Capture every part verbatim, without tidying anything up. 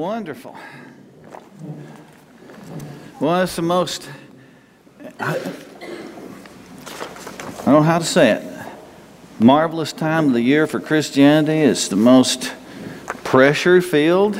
wonderful. Well, it's the most, I, I don't know how to say it, marvelous time of the year for Christianity. It's the most pressure-filled.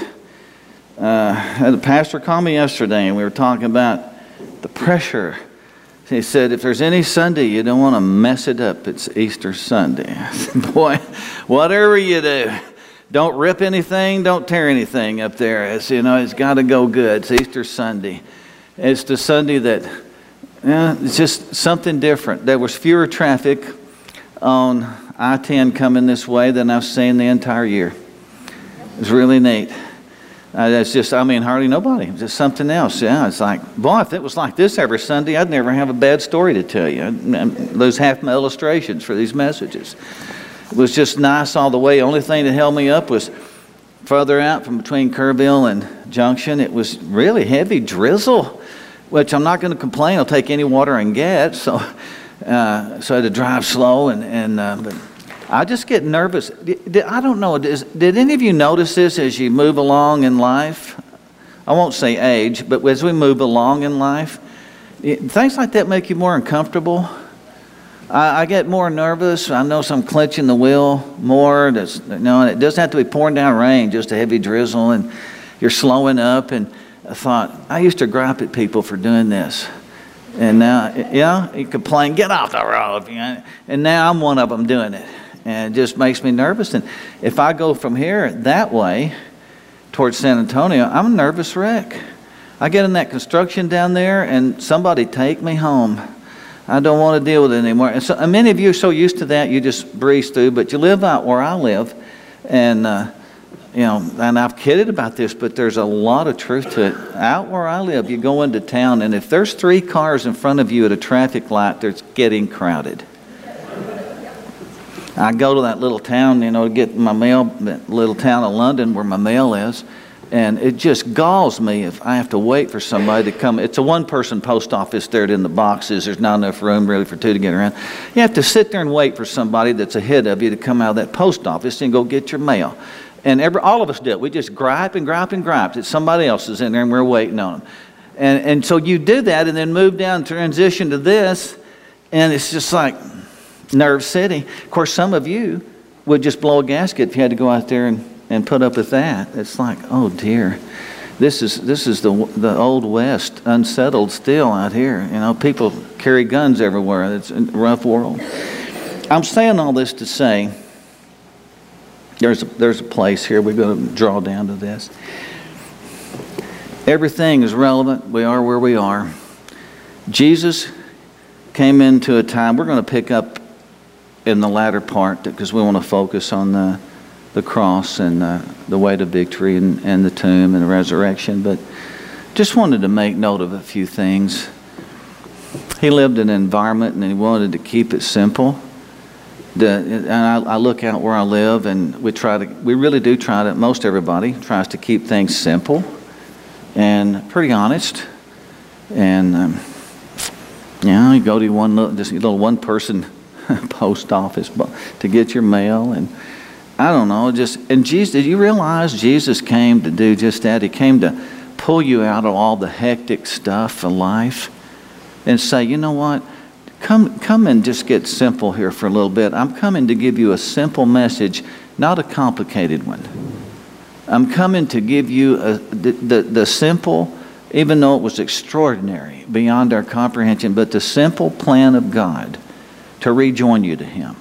Uh, the pastor called me yesterday, and we were talking about the pressure. He said, if there's any Sunday you don't want to mess it up, it's Easter Sunday. I said, boy, whatever you do, don't rip anything, don't tear anything up there. It's, you know, it's got to go good. It's Easter Sunday. It's the Sunday that, yeah, it's just something different. There was fewer traffic on I ten coming this way than I've seen the entire year. It's really neat. Uh, that's just, I mean, hardly nobody. It's just something else. Yeah, it's like, boy, if it was like this every Sunday, I'd never have a bad story to tell you. I'd, I'd lose half my illustrations for these messages. It was just nice all the way. The only thing that held me up was further out from between Kerrville and Junction. It was really heavy drizzle, which I'm not going to complain. I'll take any water I can get. So, uh, so I had to drive slow, and and uh, but I just get nervous. I don't know. Does, did any of you notice this as you move along in life? I won't say age, but as we move along in life, things like that make you more uncomfortable. I, I get more nervous. I know I'm clenching the wheel more. That's, you know, and it doesn't have to be pouring down rain, just a heavy drizzle, and you're slowing up. And I thought, I used to gripe at people for doing this. And now, yeah, you complain, get off the road. You know? And now I'm one of them doing it. And it just makes me nervous. And if I go from here that way towards San Antonio, I'm a nervous wreck. I get in that construction down there and somebody take me home. I don't want to deal with it anymore. And so and many of you are so used to that, you just breeze through. But you live out where I live. And, uh, you know, and I've kidded about this, but there's a lot of truth to it. Out where I live, you go into town, and if there's three cars in front of you at a traffic light, there's getting crowded. I go to that little town, you know, to get my mail, that little town of London where my mail is, and it just galls me if I have to wait for somebody to come. It's a one-person post office there in the boxes. There's not enough room really for two to get around. You have to sit there and wait for somebody that's ahead of you to come out of that post office and go get your mail. And every, all of us do it. We just gripe and gripe and gripe that somebody else is in there and we're waiting on them. And, and so you do that and then move down, transition to this, and it's just like Nerve City. Of course, some of you would just blow a gasket if you had to go out there and, and put up with that. It's like, oh dear, this is this is the the old West, unsettled still out here. You know, people carry guns everywhere. It's a rough world. I'm saying all this to say, there's a, there's a place here. We're going to draw down to this. Everything is relevant. We are where we are. Jesus came into a time. We're going to pick up in the latter part because we want to focus on the the cross and the, the way to victory and, and the tomb and the resurrection. But just wanted to make note of a few things. He lived in an environment and he wanted to keep it simple. The, and I, I look out where I live, and we try to. We really do try to. Most everybody tries to keep things simple and pretty honest. And um, you know, you go to one little, just a little one-person post office to get your mail, and I don't know. Just and Jesus. Did you realize Jesus came to do just that? He came to pull you out of all the hectic stuff of life and say, you know what? Come come and just get simple here for a little bit. I'm coming to give you a simple message, not a complicated one. I'm coming to give you a, the, the, the simple, even though it was extraordinary, beyond our comprehension, but the simple plan of God to rejoin you to Him.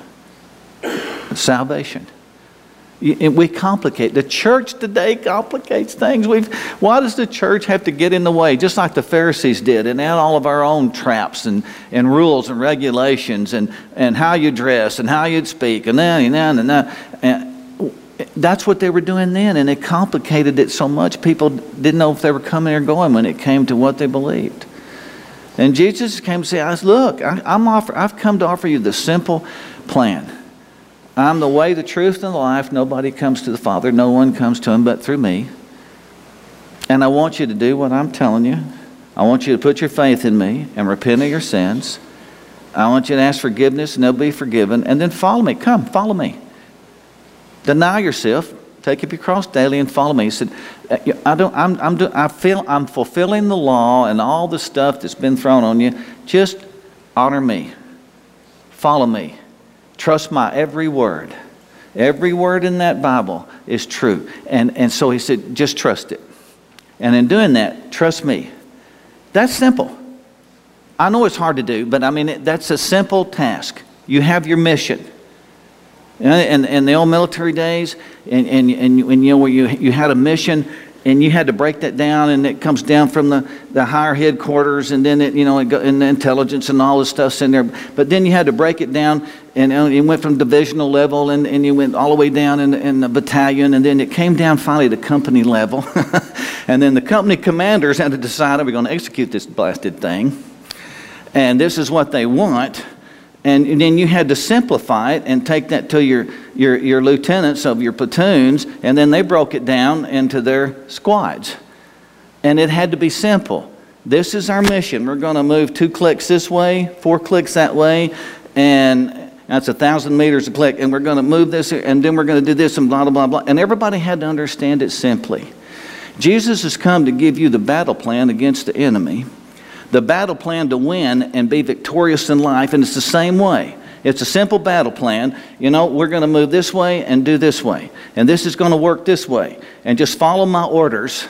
Salvation. We complicate. The church today complicates things. We've. Why does the church have to get in the way, just like the Pharisees did, and add all of our own traps and, and rules and regulations and, and how you dress and how you'd speak and then and then and then. And that's what they were doing then, and it complicated it so much. People didn't know if they were coming or going when it came to what they believed. And Jesus came to say, "Look, I, I'm offer. I've come to offer you the simple plan. I'm the way, the truth, and the life. Nobody comes to the Father. No one comes to Him but through me. And I want you to do what I'm telling you. I want you to put your faith in me and repent of your sins. I want you to ask forgiveness and they'll be forgiven. And then follow me. Come, follow me. Deny yourself. Take up your cross daily and follow me. He said, I don't, I'm, I'm, do, I feel I'm fulfilling the law and all the stuff that's been thrown on you. Just honor me. Follow me. Trust my every word. Every word in that Bible is true. And, and so he said, just trust it. And in doing that, trust me. That's simple. I know it's hard to do, but I mean, it, that's a simple task. You have your mission. In, in the old military days, and, and, and, and you know, where you, you had a mission, and you had to break that down, and it comes down from the, the higher headquarters, and then it, you know, it go, and the intelligence and all this stuff's in there. But then you had to break it down, and it went from divisional level, and, and you went all the way down in, in the battalion, and then it came down finally to company level. And then the company commanders had to decide, are we going to execute this blasted thing? And this is what they want. And, and then you had to simplify it and take that to your, your, your lieutenants of your platoons, and then they broke it down into their squads. And it had to be simple. This is our mission. We're going to move two clicks this way, four clicks that way, and that's a thousand meters a click, and we're going to move this, and then we're going to do this, and blah, blah, blah, blah. And everybody had to understand it simply. Jesus has come to give you the battle plan against the enemy, the battle plan to win and be victorious in life, and it's the same way. It's a simple battle plan. You know, we're going to move this way and do this way, and this is going to work this way, and just follow my orders,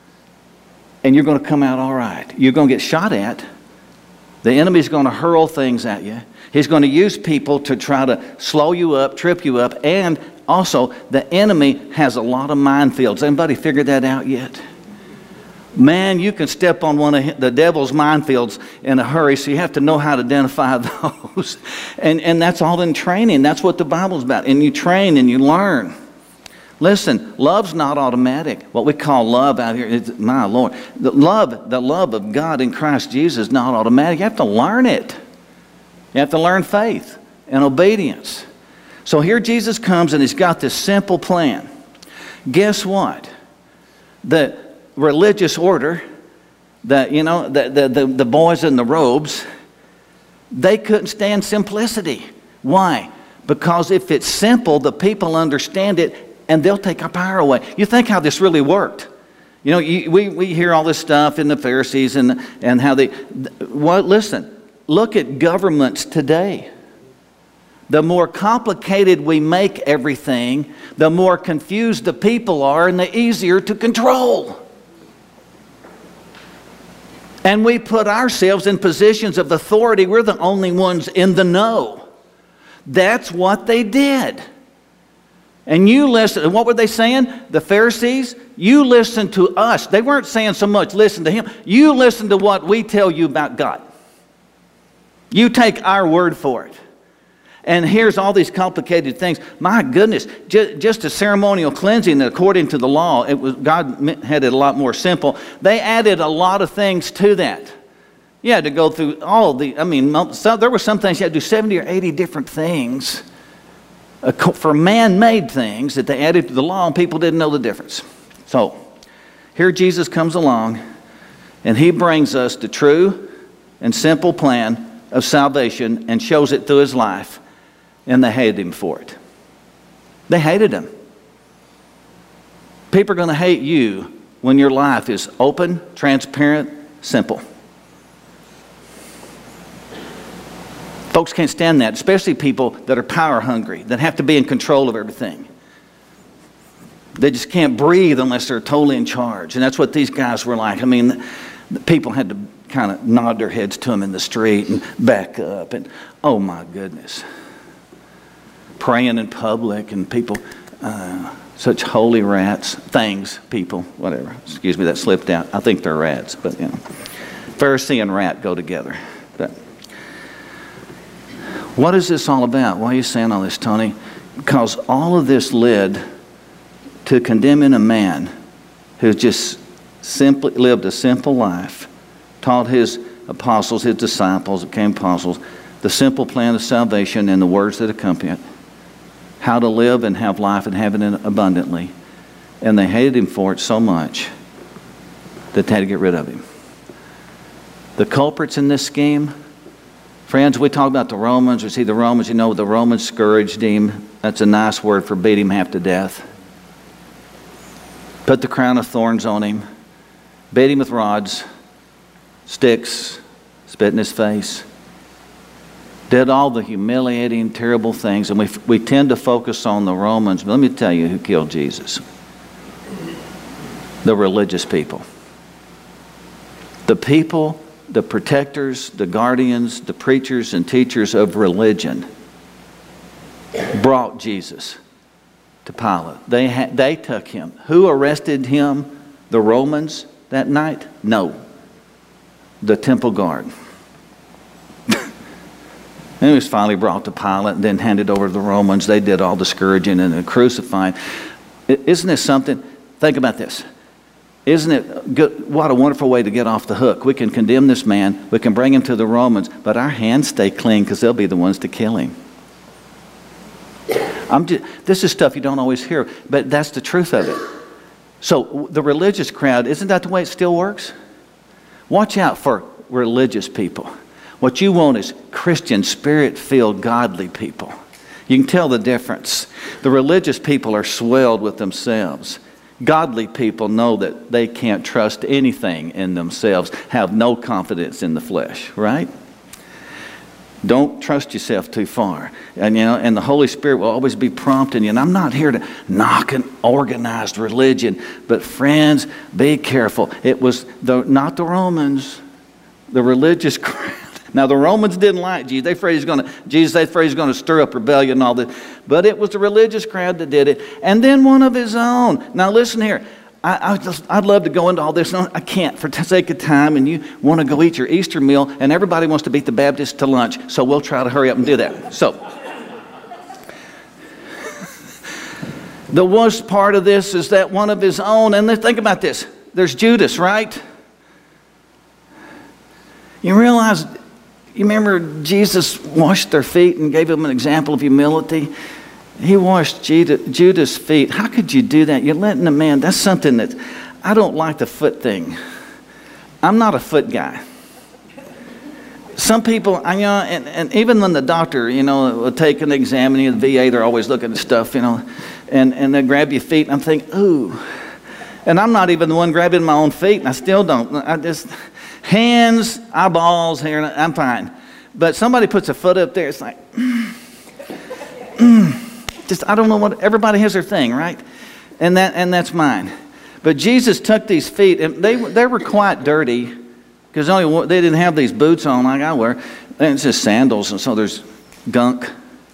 and you're going to come out all right. You're going to get shot at. The enemy's going to hurl things at you. He's going to use people to try to slow you up, trip you up, and also the enemy has a lot of minefields. Anybody figured that out yet? Man, you can step on one of the devil's minefields in a hurry, so you have to know how to identify those. And, and that's all in training. That's what the Bible's about. And you train and you learn. Listen, love's not automatic. What we call love out here is, my Lord, the love, the love of God in Christ Jesus is not automatic. You have to learn it. You have to learn faith and obedience. So here Jesus comes and he's got this simple plan. Guess what? The religious order, the, you know, the, the, the, the boys in the robes, they couldn't stand simplicity. Why? Because if it's simple, the people understand it and they'll take our power away. You think how this really worked. You know, you, we, we hear all this stuff in the Pharisees and, and how they, well, listen, look at governments today. The more complicated we make everything, the more confused the people are and the easier to control. And we put ourselves in positions of authority. We're the only ones in the know. That's what they did. And you listen, what were they saying? The Pharisees, you listen to us. They weren't saying so much, listen to him. You listen to what we tell you about God. You take our word for it. And here's all these complicated things. My goodness, just, just a ceremonial cleansing according to the law, it was, God had it a lot more simple. They added a lot of things to that. You had to go through all the, I mean, some, there were some things you had to do seventy or eighty different things uh, for man-made things that they added to the law, and people didn't know the difference. So here Jesus comes along, and he brings us the true and simple plan of salvation and shows it through his life. And they hated him for it. They hated him. People are going to hate you when your life is open, transparent, simple. Folks can't stand that, especially people that are power hungry, that have to be in control of everything. They just can't breathe unless they're totally in charge. And that's what these guys were like. I mean, the people had to kind of nod their heads to him in the street and back up. And oh my goodness. Praying in public and people, uh, such holy rats, things, people, whatever. Excuse me, that slipped out. I think they're rats, but you know. Pharisee and rat go together. But what is this all about? Why are you saying all this, Tony? Because all of this led to condemning a man who just simply lived a simple life, taught his apostles, his disciples, became apostles, the simple plan of salvation and the words that accompany it. How to live and have life and have it abundantly. And they hated him for it so much that they had to get rid of him. The culprits in this scheme, friends, we talk about the Romans. We see the Romans, you know, the Romans scourged him. That's a nice word for beat him half to death. put the crown of thorns on him, beat him with rods, sticks, spit in his face, did all the humiliating, terrible things. And we, we tend to focus on the Romans. But let me tell you who killed Jesus. The religious people. The people, the protectors, the guardians, the preachers and teachers of religion brought Jesus to Pilate. They, ha- they took him. Who arrested him? The Romans that night? No. The temple guard. And he was finally brought to Pilate and then handed over to the Romans. They did all the scourging and the crucifying. Isn't this something? Think about this. Isn't it good? What a wonderful way to get off the hook. We can condemn this man. We can bring him to the Romans. But our hands stay clean because they'll be the ones to kill him. I'm just, this is stuff you don't always hear. But that's the truth of it. So the religious crowd, isn't that the way it still works? Watch out for religious people. What you want is Christian, spirit-filled, godly people. You can tell the difference. The religious people are swelled with themselves. Godly people know that they can't trust anything in themselves, have no confidence in the flesh, right? Don't trust yourself too far. And you know, and the Holy Spirit will always be prompting you. And I'm not here to knock an organized religion, but friends, be careful. It was the, not the Romans, the religious crowd. Now the Romans didn't like Jesus. They afraid he's going to Jesus. They afraid he's going to stir up rebellion and all this. But it was the religious crowd that did it, and then one of his own. Now listen here. I, I just, I'd love to go into all this. No, I can't for the sake of time. And you want to go eat your Easter meal, and everybody wants to beat the Baptists to lunch. So we'll try to hurry up and do that. So the worst part of this is that one of his own. And let's think about this. There's Judas, right? You realize. You remember Jesus washed their feet and gave them an example of humility? He washed Judas' feet. How could you do that? You're letting a man, that's something that, I don't like the foot thing. I'm not a foot guy. Some people, I, you know, and, and even when the doctor, you know, will take an exam in the V A, they're always looking at stuff, you know, and, and they grab your feet, and I'm thinking, ooh. And I'm not even the one grabbing my own feet, and I still don't. I just... Hands, eyeballs, here, I'm fine. But somebody puts a foot up there, it's like, mm, mm, just, I don't know what, everybody has their thing, right? And that and that's mine. But Jesus took these feet, and they, they were quite dirty, because only they didn't have these boots on like I wear. And it's just sandals, and so there's gunk.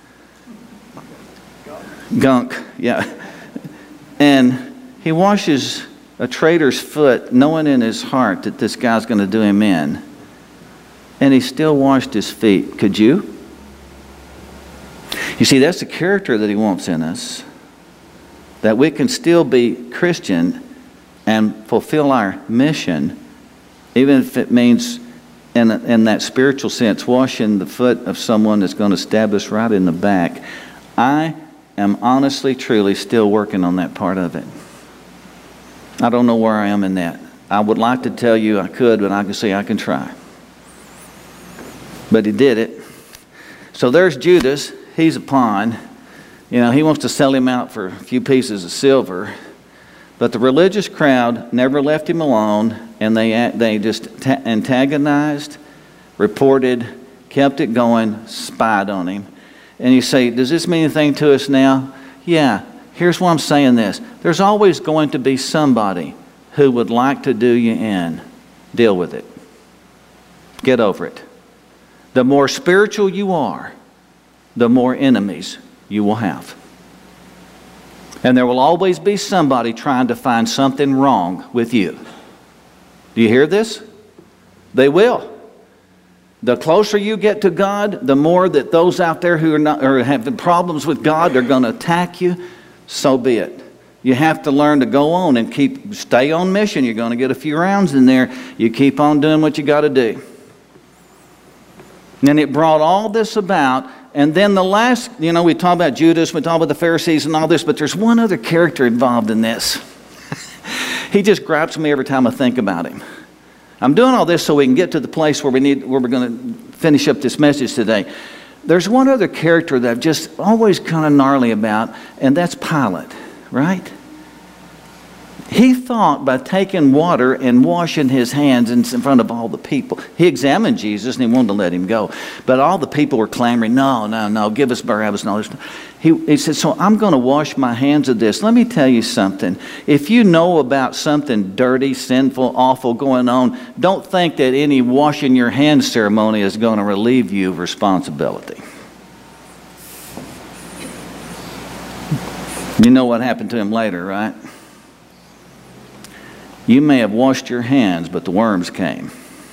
Gunk, yeah. And he washes a traitor's foot, knowing in his heart that this guy's going to do him in. And he still washed his feet. Could you? You see, that's the character that he wants in us. That we can still be Christian and fulfill our mission, even if it means, in, in that spiritual sense, washing the foot of someone that's going to stab us right in the back. I am honestly, truly still working on that part of it. I don't know where I am in that. I would like to tell you I could, but I can say I can try. But he did it. So there's Judas. He's a pawn. You know, he wants to sell him out for a few pieces of silver. But the religious crowd never left him alone, and they they just ta- antagonized, reported, kept it going, spied on him. And you say, does this mean anything to us now? Yeah. Here's why I'm saying this. There's always going to be somebody who would like to do you in. Deal with it. Get over it. The more spiritual you are, the more enemies you will have. And there will always be somebody trying to find something wrong with you. Do you hear this? They will. The closer you get to God, the more that those out there who are not or have problems with God are going to attack you. So be it. You have to learn to go on and keep stay on mission. You're going to get a few rounds in there. You keep on doing what you got to do. And it brought all this about. And then the last, you know, we talk about Judas, we talk about the Pharisees and all this, but there's one other character involved in this. He just gripes me every time I think about him. I'm doing all this so we can get to the place where we need, where we're going to finish up this message today. There's one other character that I'm just always kind of gnarly about, and that's Pilate, right? He thought by taking water and washing his hands in front of all the people. He examined Jesus and he wanted to let him go. But all the people were clamoring, no, no, no, give us Barabbas and all this. He, he said, so I'm going to wash my hands of this. Let me tell you something. If you know about something dirty, sinful, awful going on, don't think that any washing your hands ceremony is going to relieve you of responsibility. You know what happened to him later, right? You may have washed your hands, but the worms came.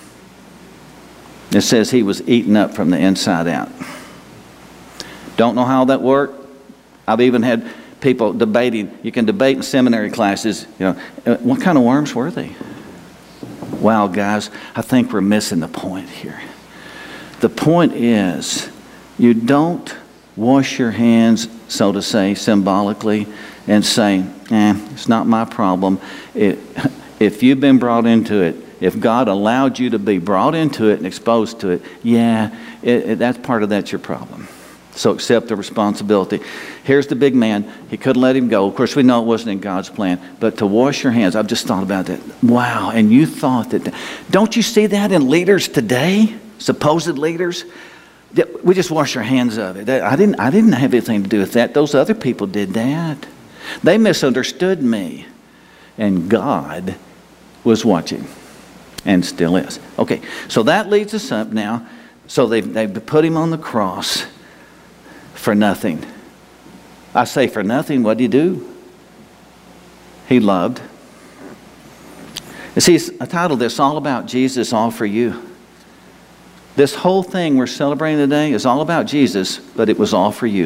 It says he was eaten up from the inside out. Don't know how that worked. I've even had people debating. You can debate in seminary classes. You know, what kind of worms were they? Wow, guys, I think we're missing the point here. The point is, you don't wash your hands, so to say, symbolically, and say, eh, it's not my problem. It, if you've been brought into it, if God allowed you to be brought into it and exposed to it, yeah, it, it, that's part of that's your problem. So accept the responsibility. Here's the big man. He couldn't let him go. Of course, we know it wasn't in God's plan. But to wash your hands, I've just thought about that. Wow, and you thought that. Don't you see that in leaders today? Supposed leaders? We just wash our hands of it. I didn't, I didn't have anything to do with that. Those other people did that. They misunderstood me. And God was watching. And still is. Okay, so that leads us up now. So they've, they've put him on the cross for nothing. I say for nothing, what did he do? He loved. You see, I titled this, All About Jesus, All for You. This whole thing we're celebrating today is all about Jesus, but it was all for you.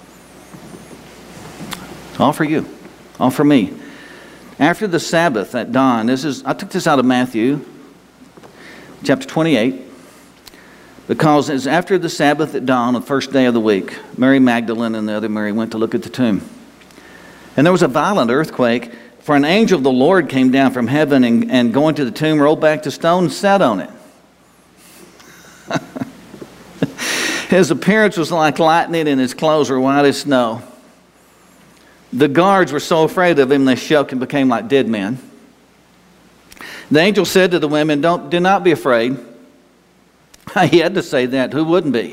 All for you. All for me. After the Sabbath at dawn, this is I took this out of Matthew chapter twenty-eight, because it's after the Sabbath at dawn, the first day of the week, Mary Magdalene and the other Mary went to look at the tomb. And there was a violent earthquake, for an angel of the Lord came down from heaven and, and going to the tomb, rolled back the stone and sat on it. His appearance was like lightning and his clothes were white as snow. The guards were so afraid of him they shook and became like dead men. The angel said to the women, "Don't, do not be afraid." He had to say that. Who wouldn't be?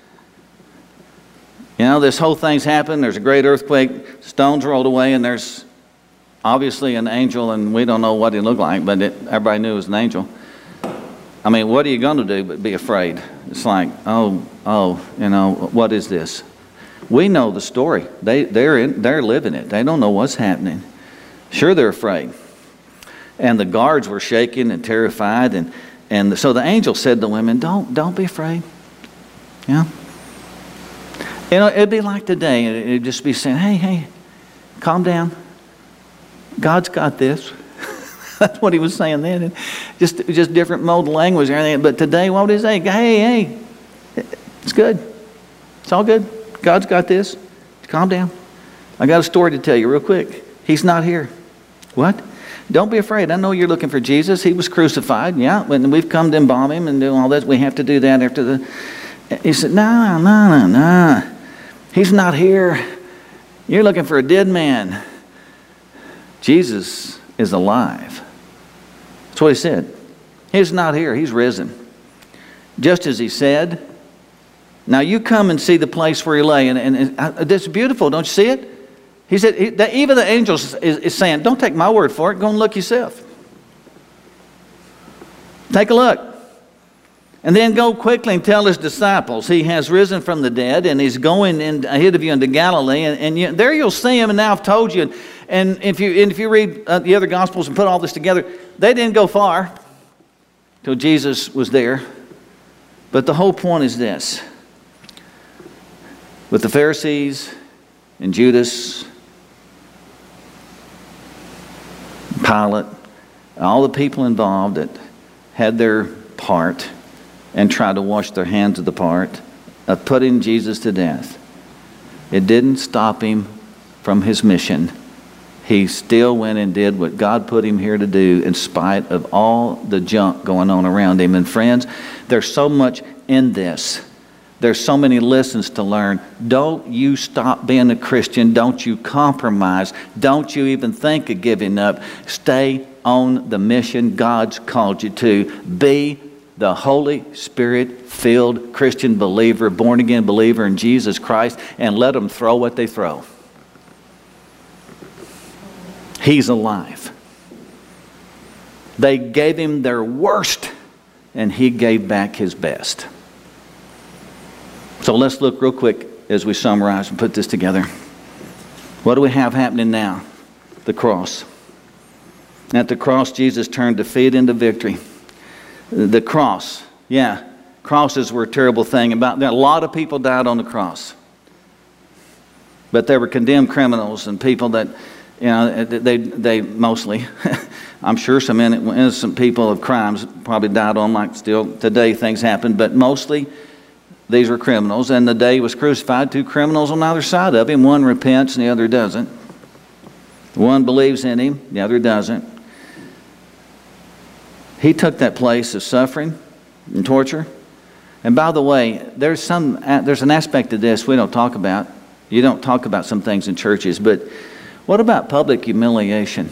You know, this whole thing's happened. There's a great earthquake. Stones rolled away, and there's obviously an angel, and we don't know what he looked like, but it, everybody knew it was an angel. I mean, what are you going to do but be afraid? It's like, oh, oh, you know, what is this? We know the story. They, they're, in, they're living it. They don't know what's happening. Sure, they're afraid. And the guards were shaking and terrified. And, and so the angel said to the women, don't, don't be afraid. Yeah. You know, it'd be like today. It'd just be saying, hey, hey, calm down. God's got this. That's what he was saying then. And just, just different mode of language and everything. But today, what would he say? Hey, hey, it's good. It's all good. God's got this. Calm down. I got a story to tell you real quick. He's not here. What? Don't be afraid. I know you're looking for Jesus. He was crucified. Yeah, when we've come to embalm him and do all that. We have to do that after the... He said, no, no, no, no. He's not here. You're looking for a dead man. Jesus is alive. That's what he said. He's not here. He's risen. Just as he said. Now you come and see the place where he lay. And, and, and it's beautiful. Don't you see it? He said, he, that even the angels is, is saying, don't take my word for it. Go and look yourself. Take a look. And then go quickly and tell his disciples he has risen from the dead and he's going in, ahead of you into Galilee. And, and you, there you'll see him, and now I've told you. And, and if you and if you read uh, the other Gospels and put all this together, they didn't go far till Jesus was there. But the whole point is this. With the Pharisees and Judas, Pilate, all the people involved that had their part and tried to wash their hands of the part of putting Jesus to death, it didn't stop him from his mission. He still went and did what God put him here to do in spite of all the junk going on around him. And friends, there's so much in this There's so many lessons to learn. Don't you stop being a Christian. Don't you compromise. Don't you even think of giving up. Stay on the mission God's called you to. Be the Holy Spirit-filled Christian believer, born-again believer in Jesus Christ, and let them throw what they throw. He's alive. They gave him their worst, and he gave back his best. So let's look real quick as we summarize and put this together. What do we have happening now? The cross. At the cross, Jesus turned defeat into victory. The cross, yeah, crosses were a terrible thing. About a lot of people died on the cross, but they were condemned criminals and people that, you know, they they mostly, I'm sure some innocent people of crimes probably died on, like still today things happen, but mostly these were criminals. And the day he was crucified, two criminals on either side of him. One repents and the other doesn't. One believes in him, the other doesn't. He took that place of suffering and torture. And by the way, there's some there's an aspect of this we don't talk about. You don't talk about some things in churches, but what about public humiliation?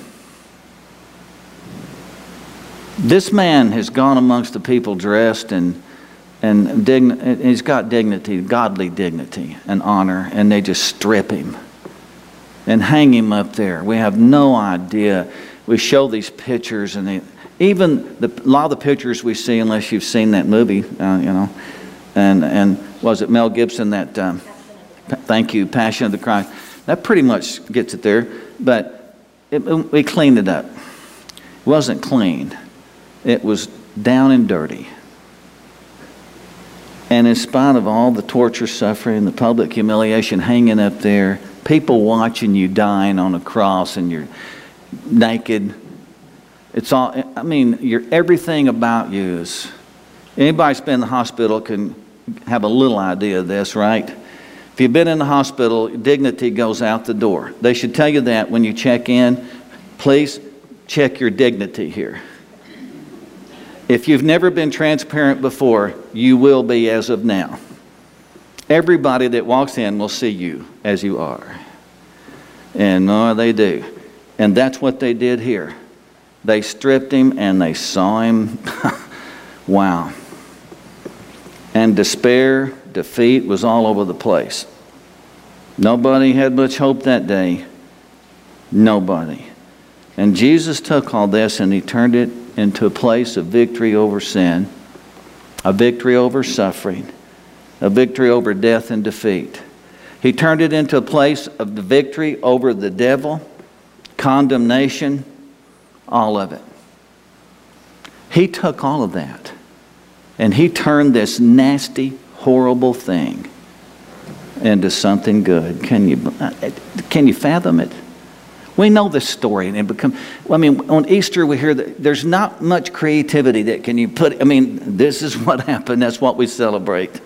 This man has gone amongst the people dressed and and dign- he's got dignity, godly dignity and honor, and they just strip him and hang him up there. We have no idea. We show these pictures, and they, even the, a lot of the pictures we see, unless you've seen that movie, uh, you know, and and was it Mel Gibson that? Um, thank you, Passion of the Christ. That pretty much gets it there, but it, we cleaned it up. It wasn't clean. It was down and dirty. And in spite of all the torture, suffering, the public humiliation, hanging up there, people watching you dying on a cross, and you're naked. It's all, I mean, you're, everything about you is, anybody who's been in the hospital can have a little idea of this, right? If you've been in the hospital, dignity goes out the door. They should tell you that when you check in. Please check your dignity here. If you've never been transparent before, you will be as of now. Everybody that walks in will see you as you are. And oh, they do. And that's what they did here. They stripped him and they saw him. Wow. And despair, defeat was all over the place. Nobody had much hope that day. Nobody. And Jesus took all this and he turned it into a place of victory over sin, a victory over suffering, a victory over death and defeat. He turned it into a place of the victory over the devil, condemnation, all of it. He took all of that and he turned this nasty, horrible thing into something good. Can you, can you fathom it? We know this story, and it become. I mean, on Easter we hear that there's not much creativity that can you put. I mean, this is what happened. That's what we celebrate.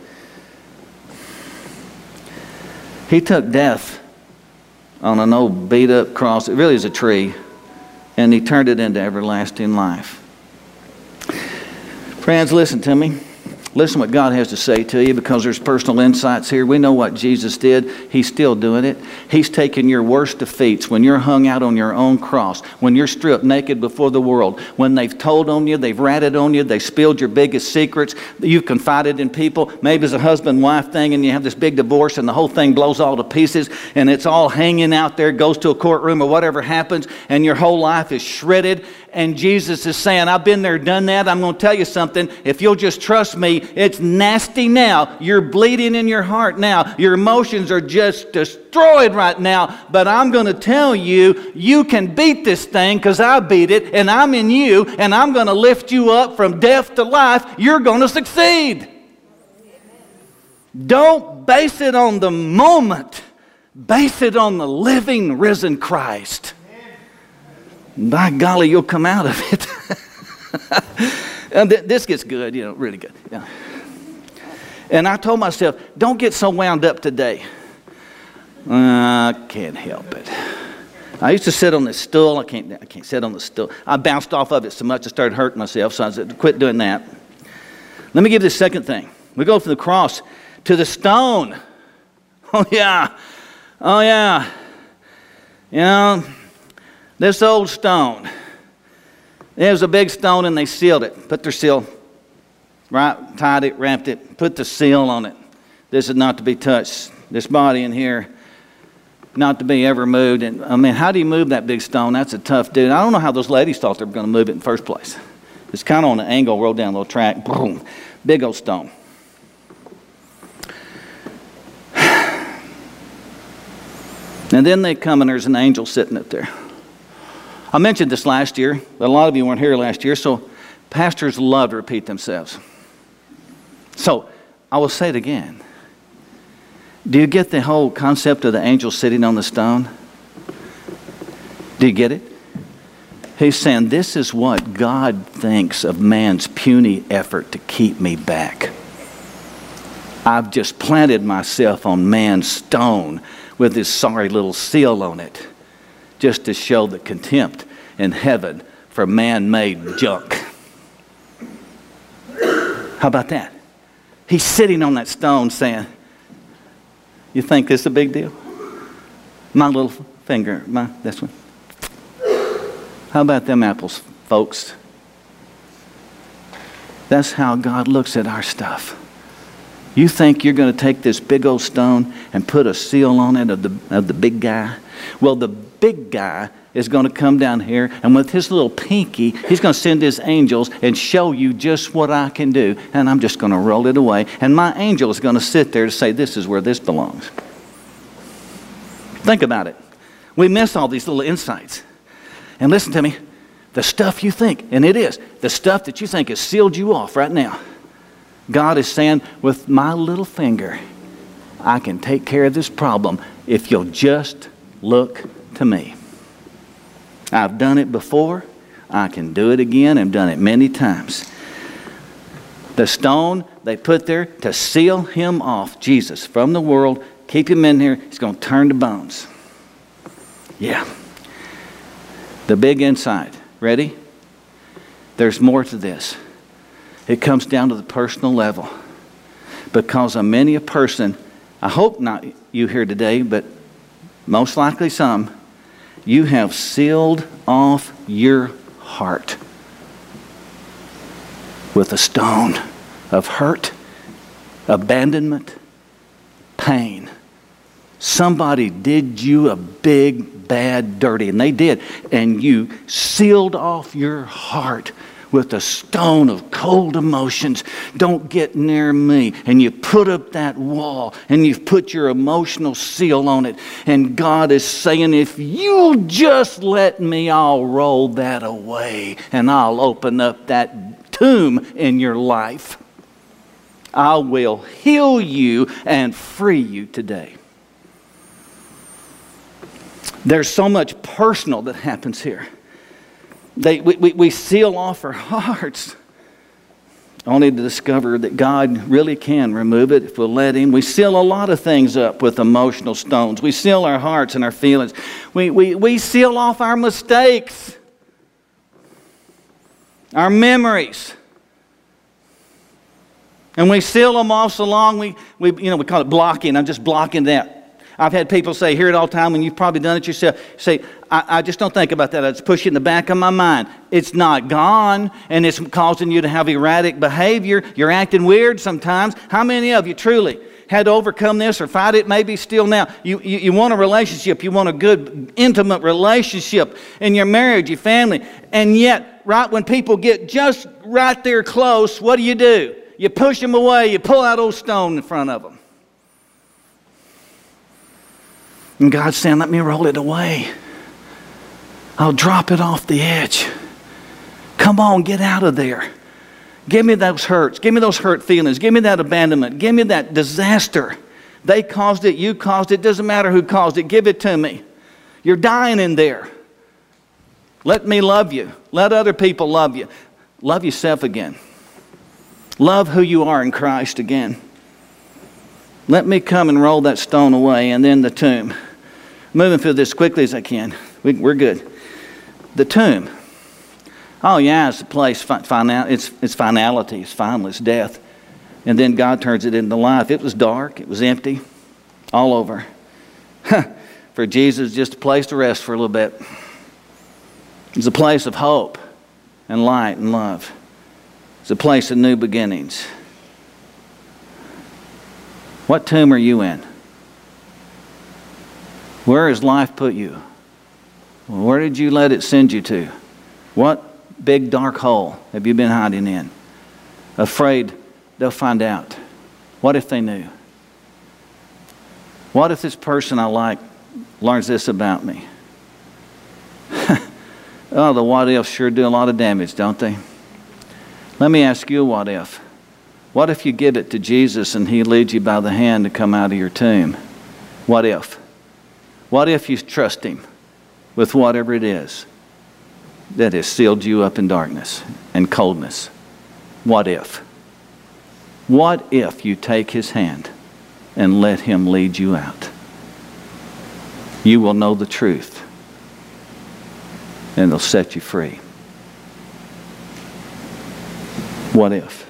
He took death on an old beat-up cross. It really is a tree, and he turned it into everlasting life. Friends, listen to me. Listen what God has to say to you, because there's personal insights here. We know what Jesus did. He's still doing it. He's taken your worst defeats when you're hung out on your own cross, when you're stripped naked before the world, when they've told on you, they've ratted on you, they spilled your biggest secrets, you've confided in people. Maybe it's a husband-wife thing and you have this big divorce and the whole thing blows all to pieces and it's all hanging out there, goes to a courtroom or whatever happens, and your whole life is shredded. And Jesus is saying, I've been there, done that. I'm going to tell you something. If you'll just trust me, it's nasty now. You're bleeding in your heart now. Your emotions are just destroyed right now. But I'm going to tell you, you can beat this thing because I beat it and I'm in you and I'm going to lift you up from death to life. You're going to succeed. Don't base it on the moment. Base it on the living, risen Christ. By golly, you'll come out of it. And th- this gets good, you know, really good. Yeah. And I told myself, don't get so wound up today. I uh, can't help it. I used to sit on this stool. I can't. I can't sit on the stool. I bounced off of it so much I started hurting myself. So I said, quit doing that. Let me give you the second thing. We go from the cross to the stone. Oh, yeah. Oh, yeah. You know, this old stone. It was a big stone and they sealed it. Put their seal, right, tied it, wrapped it, put the seal on it. This is not to be touched. This body in here, not to be ever moved. And I mean, how do you move that big stone? That's a tough dude. I don't know how those ladies thought they were going to move it in the first place. It's kind of on an angle, rolled down a little track. Boom. Big old stone. And then they come and there's an angel sitting up there. I mentioned this last year, but a lot of you weren't here last year, so pastors love to repeat themselves. So I will say it again. Do you get the whole concept of the angel sitting on the stone? Do you get it? He's saying, this is what God thinks of man's puny effort to keep me back. I've just planted myself on man's stone with his sorry little seal on it, just to show the contempt in heaven for man-made junk. How about that? He's sitting on that stone saying, you think this is a big deal? My little finger, my this one. How about them apples, folks? That's how God looks at our stuff. You think you're going to take this big old stone and put a seal on it of the, of the big guy? Well, the big guy is going to come down here, and with his little pinky, he's going to send his angels and show you just what I can do, and I'm just going to roll it away. And my angel is going to sit there to say, this is where this belongs. Think about it. We miss all these little insights. And listen to me, the stuff you think, and it is, the stuff that you think has sealed you off right now, God is saying, with my little finger, I can take care of this problem if you'll just look to me. I've done it before. I can do it again. I've done it many times. The stone they put there to seal him off, Jesus, from the world, keep him in here, he's going to turn to bones. Yeah. The big insight. Ready? There's more to this. It comes down to the personal level. Because of many a person, I hope not you here today, but most likely some, you have sealed off your heart with a stone of hurt, abandonment, pain. Somebody did you a big, bad, dirty, and they did, and you sealed off your heart with a stone of cold emotions. Don't get near me. And you put up that wall and you've put your emotional seal on it. And God is saying, if you'll just let me, I'll roll that away and I'll open up that tomb in your life. I will heal you and free you today. There's so much personal that happens here. They, we, we, we seal off our hearts only to discover that God really can remove it if we'll let him. We seal a lot of things up with emotional stones. We seal our hearts and our feelings. We, we, we seal off our mistakes, our memories. And we seal them off so long, we, we, you know, we call it blocking. I'm just blocking that. I've had people say, hear it all the time, and you've probably done it yourself. Say, I, I just don't think about that. I just push it in the back of my mind. It's not gone, and it's causing you to have erratic behavior. You're acting weird sometimes. How many of you truly had to overcome this or fight it maybe still now? You, you, you want a relationship. You want a good, intimate relationship in your marriage, your family. And yet, right when people get just right there close, what do you do? You push them away. You pull that old stone in front of them. And God's saying, let me roll it away. I'll drop it off the edge. Come on, get out of there. Give me those hurts. Give me those hurt feelings. Give me that abandonment. Give me that disaster. They caused it. You caused it. Doesn't matter who caused it. Give it to me. You're dying in there. Let me love you. Let other people love you. Love yourself again. Love who you are in Christ again. Let me come and roll that stone away, and then the tomb. Moving through this quickly as I can. We, we're good. The tomb. Oh yeah, it's a place, final, it's, it's finality, it's final, it's death. And then God turns it into life. It was dark. It was empty all over. For Jesus, just a place to rest for a little bit. It's a place of hope and light and love. It's a place of new beginnings. What tomb are you in? Where has life put you? Where did you let it send you to? What big dark hole have you been hiding in? Afraid they'll find out. What if they knew? What if this person I like learns this about me? Oh, the what ifs sure do a lot of damage, don't they? Let me ask you a what if. What if you give it to Jesus and He leads you by the hand to come out of your tomb? What if? What if you trust Him with whatever it is that has sealed you up in darkness and coldness? What if? What if you take His hand and let Him lead you out? You will know the truth, and it'll set you free. What if?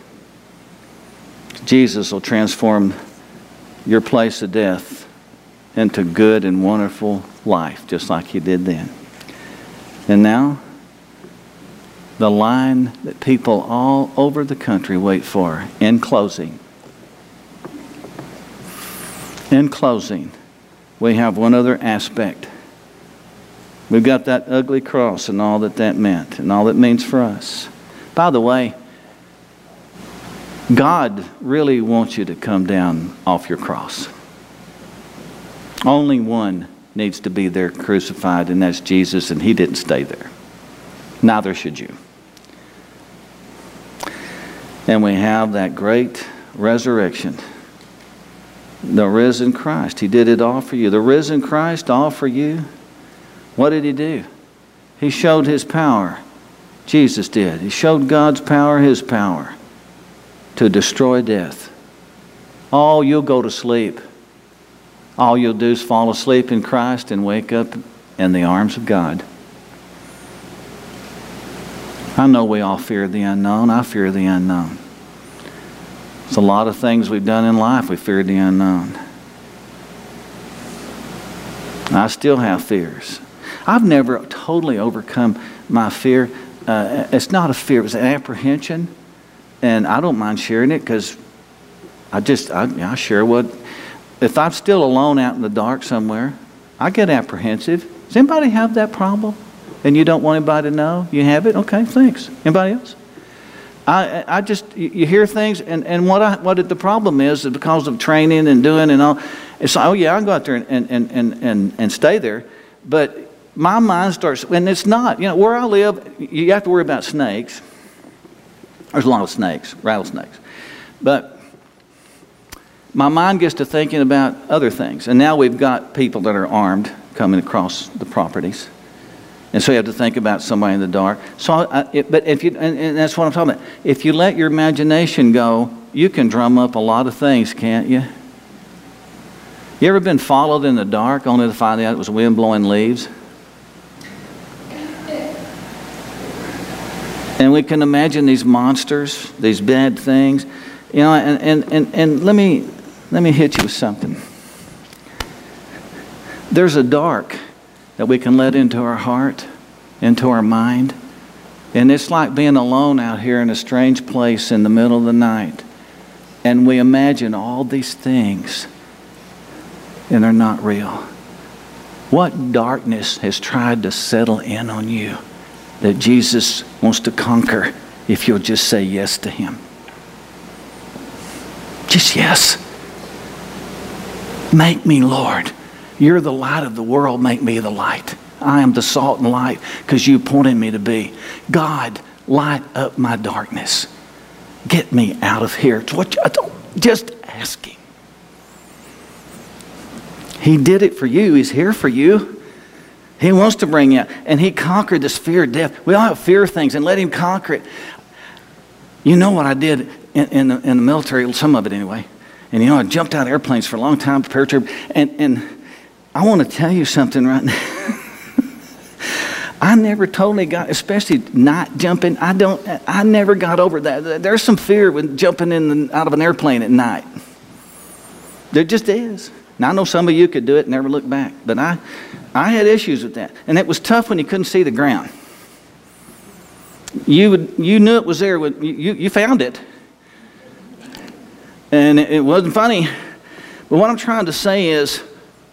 Jesus will transform your place of death into good and wonderful life, just like He did then. And now, the line that people all over the country wait for. In closing, in closing, we have one other aspect. We've got that ugly cross and all that that meant and all it means for us. By the way, God really wants you to come down off your cross. Only one needs to be there crucified, and that's Jesus, and He didn't stay there. Neither should you. And we have that great resurrection. The risen Christ. He did it all for you. The risen Christ, all for you. What did He do? He showed His power. Jesus did. He showed God's power, His power, to destroy death. Oh, you'll go to sleep. All you'll do is fall asleep in Christ and wake up in the arms of God. I know we all fear the unknown. I fear the unknown. It's a lot of things we've done in life. We fear the unknown. I still have fears. I've never totally overcome my fear. Uh, it's not a fear. It's an apprehension. And I don't mind sharing it because I just, I, I share what, if I'm still alone out in the dark somewhere, I get apprehensive. Does anybody have that problem? And you don't want anybody to know? You have it? Okay, thanks. Anybody else? I I just, you hear things, and, and what I what the problem is, is because of training and doing and all, it's like, oh yeah, I can go out there and, and, and, and, and stay there. But my mind starts, and it's not, you know, where I live, you have to worry about snakes. There's a lot of snakes, rattlesnakes. But my mind gets to thinking about other things. And now we've got people that are armed coming across the properties. And so you have to think about somebody in the dark. So, I, it, but if you, and, and that's what I'm talking about. If you let your imagination go, you can drum up a lot of things, can't you? You ever been followed in the dark only to find out it was wind blowing leaves? And we can imagine these monsters, these bad things, you know. And and and, and let me let me hit you with something. There's a dark that we can let into our heart, into our mind. And it's like being alone out here in a strange place in the middle of the night. And we imagine all these things, and they're not real. What darkness has tried to settle in on you that Jesus wants to conquer if you'll just say yes to Him? Just yes. Make me Lord. You're the light of the world. Make me the light. I am the salt and light because you appointed me to be. God, light up my darkness. Get me out of here. It's what you, I don't, just ask Him. He did it for you. He's here for you. He wants to bring you out. And He conquered this fear of death. We all have fear of things, and let Him conquer it. You know what I did in, in, the, in the military, some of it anyway. And you know, I jumped out of airplanes for a long time, paratrooper, and, and I want to tell you something right now. I never totally got, especially not jumping. I don't. I never got over that. There's some fear with jumping in the, out of an airplane at night. There just is. Now I know some of you could do it and never look back, but I, I had issues with that, and it was tough when you couldn't see the ground. You would, you knew it was there when you, you found it, and it, it wasn't funny. But what I'm trying to say is,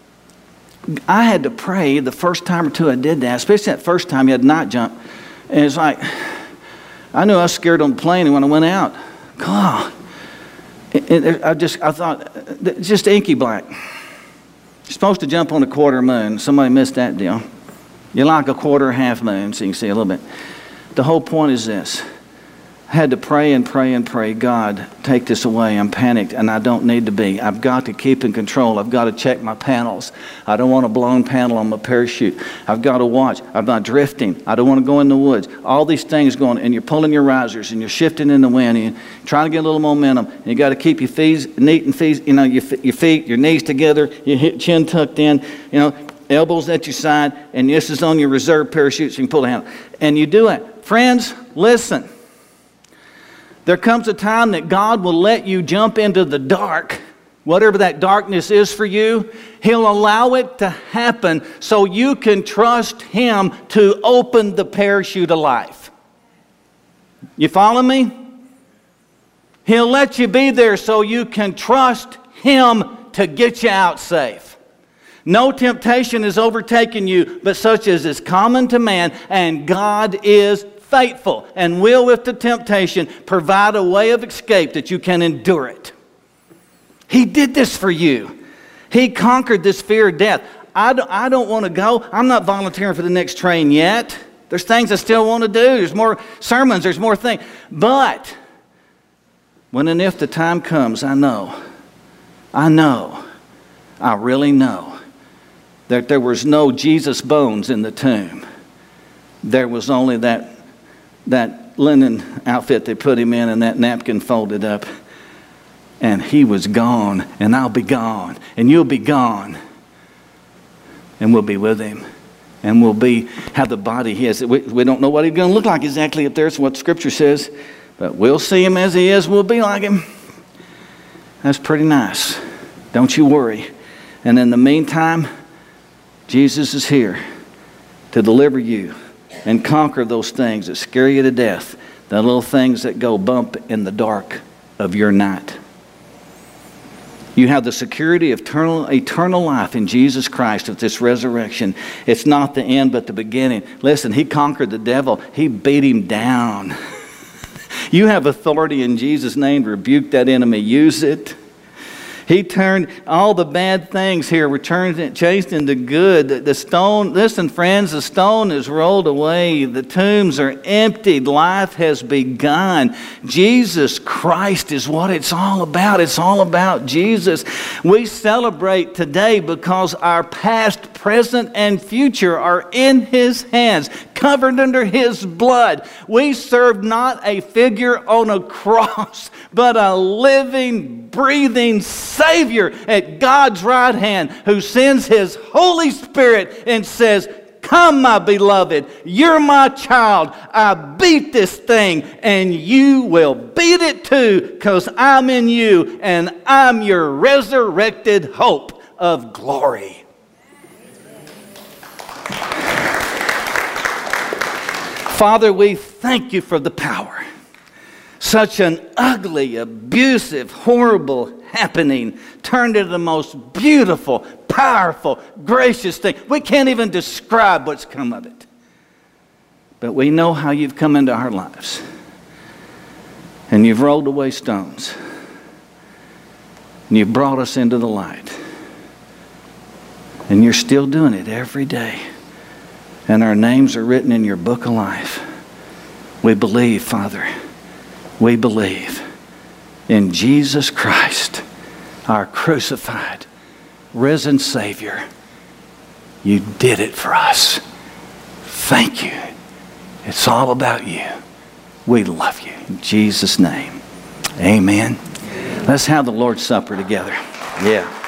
I had to pray the first time or two I did that, especially that first time you had not jump. And it's like, I knew I was scared on the plane, and when I went out, God, it, it, I just, I thought, it's just inky black. You're supposed to jump on a quarter moon. Somebody missed that deal. You're like a quarter half moon, so you can see a little bit. The whole point is this. I had to pray and pray and pray, God, take this away. I'm panicked, and I don't need to be. I've got to keep in control. I've got to check my panels. I don't want a blown panel on my parachute. I've got to watch. I'm not drifting. I don't want to go in the woods. All these things going, and you're pulling your risers, and you're shifting in the wind, and you're trying to get a little momentum, and you got to keep your feet, neat and feet, you know, your, your feet, your knees together, your chin tucked in, you know, elbows at your side, and this is on your reserve parachute, so you can pull the handle. And you do it. Friends, listen. There comes a time that God will let you jump into the dark, whatever that darkness is for you. He'll allow it to happen so you can trust Him to open the parachute of life. You follow me? He'll let you be there so you can trust Him to get you out safe. No temptation has overtaken you, but such as is common to man, and God is faithful and will, with the temptation, provide a way of escape that you can endure it. He did this for you. He conquered this fear of death. I don't, I don't want to go. I'm not volunteering for the next train yet. There's things I still want to do. There's more sermons. There's more things. But when and if the time comes, I know, I know, I really know that there was no Jesus bones in the tomb. There was only that that linen outfit they put him in and that napkin folded up. And he was gone, and I'll be gone, and you'll be gone. And we'll be with him. And we'll be, have the body he has. We, we don't know what he's going to look like exactly up there. It's what Scripture says. But we'll see him as he is. We'll be like him. That's pretty nice. Don't you worry. And in the meantime, Jesus is here to deliver you and conquer those things that scare you to death, the little things that go bump in the dark of your night. You have the security of eternal, eternal life in Jesus Christ with this resurrection. It's not the end, but the beginning. Listen, He conquered the devil. He beat him down. You have authority in Jesus' name to rebuke that enemy. Use it. He turned all the bad things here, were turned, changed into good. The, the stone, listen friends, the stone is rolled away. The tombs are emptied. Life has begun. Jesus Christ is what it's all about. It's all about Jesus. We celebrate today because our past, present, and future are in His hands, covered under His blood. We serve not a figure on a cross, but a living, breathing Savior at God's right hand, who sends His Holy Spirit and says, "Come, my beloved, you're my child. I beat this thing, and you will beat it too, because I'm in you, and I'm your resurrected hope of glory." Father, we thank you for the power. Such an ugly, abusive, horrible happening turned into the most beautiful, powerful, gracious thing. We can't even describe what's come of it. But we know how you've come into our lives. And you've rolled away stones. And you've brought us into the light. And you're still doing it every day. And our names are written in your book of life. We believe, Father. We believe in Jesus Christ, our crucified, risen Savior. You did it for us. Thank you. It's all about you. We love you. In Jesus' name, amen. Let's have the Lord's Supper together. Yeah.